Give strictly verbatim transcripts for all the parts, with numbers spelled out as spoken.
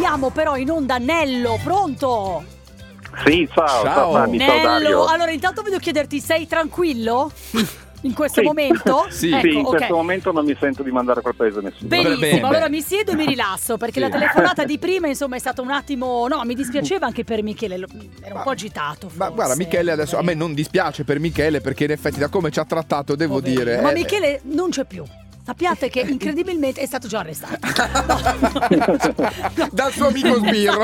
abbiamo però in onda Nello, pronto? Sì, ciao, Ciao. ciao Fanny, ciao Dario. Nello, allora intanto voglio chiederti, sei tranquillo? In questo Sì. momento? Sì. Ecco, Sì, in ok. questo momento non mi sento di mandare a quel paese nessuno. Benissimo, Bene, bene. allora mi siedo e mi rilasso perché Sì. la telefonata di prima insomma è stata un attimo, no, mi dispiaceva anche per Michele, lo- era un po' agitato forse. Ma guarda, Michele adesso a me non dispiace per Michele, perché in effetti da come ci ha trattato devo Poverino. dire Ma eh, Michele non c'è più. Sappiate che incredibilmente è stato già arrestato. dal suo amico sbirro.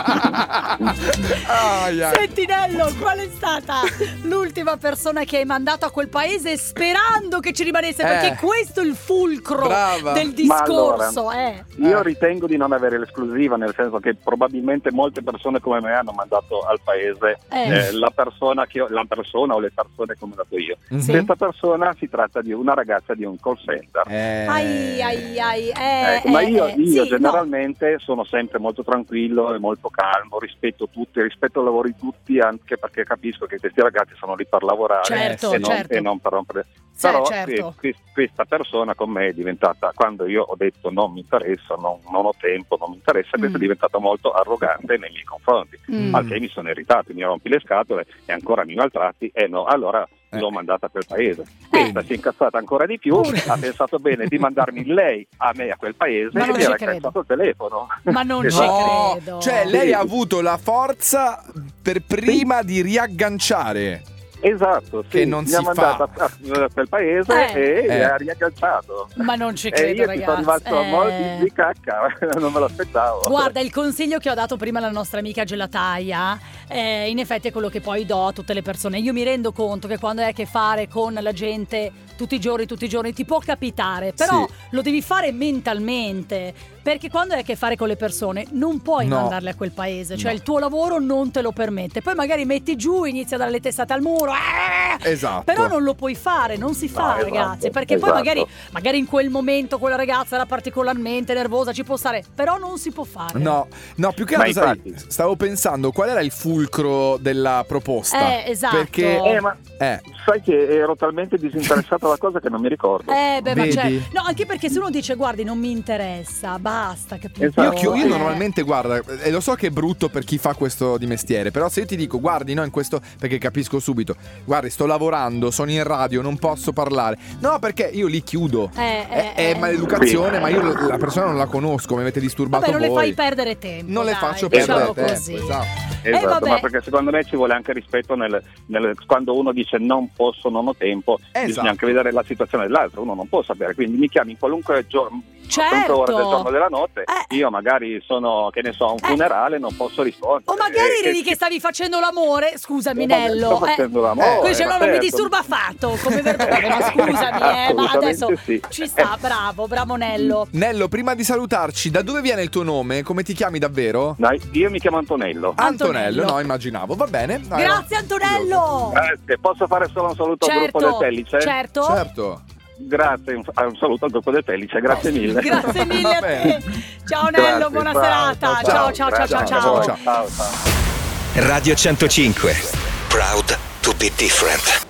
Ai, ai. Senti Nello, qual è stata l'ultima persona che hai mandato a quel paese sperando che ci rimanesse? Eh. Perché questo è il fulcro Brava. del Ma discorso, allora, eh. Io Eh. ritengo di non avere l'esclusiva, nel senso che probabilmente molte persone come me hanno mandato al paese Eh. eh, la persona che ho- la persona o le persone come ho dato io. Mhm. Questa persona si tratta di una ragazza di un call center. Eh. Ai ai ai, eh, Ecco, ma eh, io, eh, io sì, generalmente sono sempre molto tranquillo e molto calmo, rispetto tutti, rispetto il lavoro di tutti, anche perché capisco che questi ragazzi sono lì per lavorare Certo, e, non, certo. e non per rompere. Sì, Però certo. que- que- questa persona con me è diventata, quando io ho detto non mi interessa, non, non ho tempo, non mi interessa, questa Mm. è diventata molto arrogante nei miei confronti, Mm. al che mi sono irritato, mi rompi le scatole e ancora mi maltratti e no, allora Eh. l'ho mandata a quel paese. Questa si è incazzata ancora di più, ha pensato bene di mandarmi lei a me a quel paese Ma e non mi ci era credo. cazzato il telefono. Ma non ci No, credo. cioè lei Sì. ha avuto la forza per prima di riagganciare. Esatto, sì, Che non mi si ha mandato fa. a, a quel paese Eh. e Eh. mi ha riagganciato. Ma non ci E credo, io ci sono ragazzi. rimasto Eh. molto di cacca, non me l'aspettavo. Guarda, il consiglio che ho dato prima alla nostra amica gelataia, eh, in effetti è quello che poi do a tutte le persone. Io mi rendo conto che quando hai a che fare con la gente tutti i giorni, tutti i giorni, ti può capitare, però Sì. lo devi fare mentalmente, perché quando hai a che fare con le persone non puoi No. mandarle a quel paese, cioè No. il tuo lavoro non te lo permette. Poi magari metti giù, inizi a dare le testate al muro, eh! Esatto. Però non lo puoi fare, non si fa, No, esatto, ragazzi, perché esatto. poi magari, magari in quel momento quella ragazza era particolarmente nervosa, ci può stare, però non si può fare. No, no, più che Ma altro sai, infatti- stavo pensando qual era il fulcro della proposta. Eh, esatto. Perché Eh, ma eh, sai che ero talmente disinteressato alla cosa che non mi ricordo. Eh, beh, ma Vedi? cioè, no, anche perché se uno dice guardi non mi interessa, basta, capito? Esatto. Io, chi- io Eh. normalmente, guarda, e lo so che è brutto per chi fa questo di mestiere, però se io ti dico, guardi, no, in questo, perché capisco subito, guardi, sto lavorando, sono in radio, non posso parlare. No, perché io li chiudo. Eh, è, eh, è eh. maleducazione, ma io la persona non la conosco, mi avete disturbato Vabbè, non le voi. fai perdere tempo. Non le dai, faccio diciamo perdere così. tempo, esatto. Esatto, Eh, vabbè. ma perché secondo me ci vuole anche rispetto nel, nel- quando uno dice non posso, non ho tempo, Esatto. bisogna anche vedere la situazione dell'altro, uno non può sapere, quindi mi chiami in qualunque giorno, qualunque ora del Certo. giorno della notte, Eh. io magari sono, che ne so, a un Eh. funerale, non posso rispondere. O magari Eh, eri che stavi facendo l'amore, scusami Eh, vabbè, Nello. sto facendo l'amore, Poi dice ma no, non mi certo. disturba affatto, come verdone, ma scusami, eh, ma adesso Assolutamente sì. ci sta, bravo, bravo Nello. Nello, prima di salutarci, da dove viene il tuo nome? Come ti chiami davvero? Dai, io mi chiamo Antonello. Antonello. no, immaginavo. Va bene. Dai, Grazie Antonello. Grazie, posso fare solo un saluto al gruppo del Certo, Pellice? certo. va. Certo. Grazie, un, un saluto al gruppo del Pellice, grazie mille. Grazie mille Va a bene. te. Ciao Nello, Grazie, buona ciao, serata. Ciao, ciao, ciao, ciao, grazie, ciao. ciao. ciao, ciao. Radio centocinque. Proud to be different.